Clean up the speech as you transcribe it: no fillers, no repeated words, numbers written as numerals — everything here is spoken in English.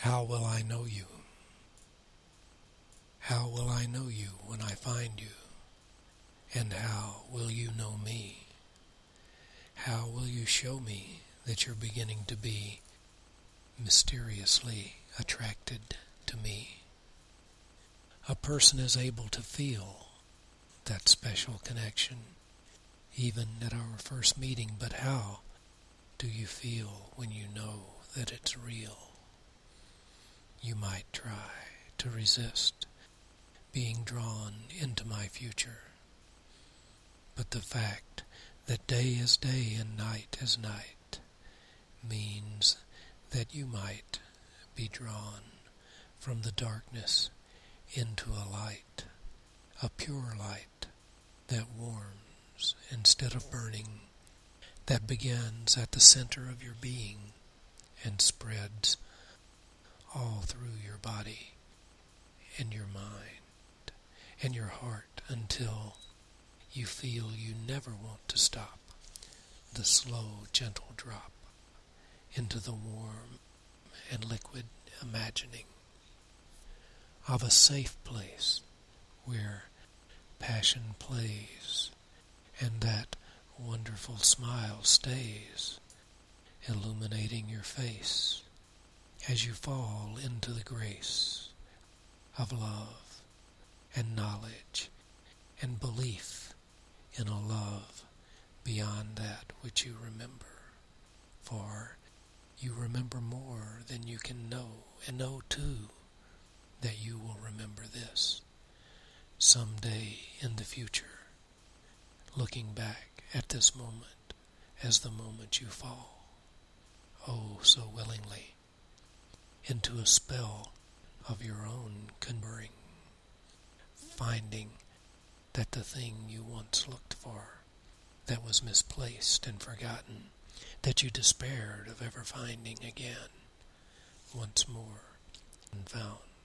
How will I know you? How will I know you when I find you? And how will you know me? How will you show me that you're beginning to be mysteriously attracted to me? A person is able to feel that special connection, even at our first meeting, but how do you feel when you know that it's real? You might try to resist being drawn into my future, but the fact that day is day and night is night means that you might be drawn from the darkness into a light, a pure light that warms instead of burning, that begins at the center of your being and spreads all through your body and your mind and your heart until you feel you never want to stop. The slow, gentle drop into the warm and liquid imagining of a safe place where passion plays and that wonderful smile stays, illuminating your face as you fall into the grace of love and knowledge and belief in a love beyond that which you remember. For you remember more than you can know, and know too that you will remember this someday in the future, looking back at this moment as the moment you fall, oh so willingly, into a spell of your own conjuring, finding that the thing you once looked for, that was misplaced and forgotten, that you despaired of ever finding again, once more and found.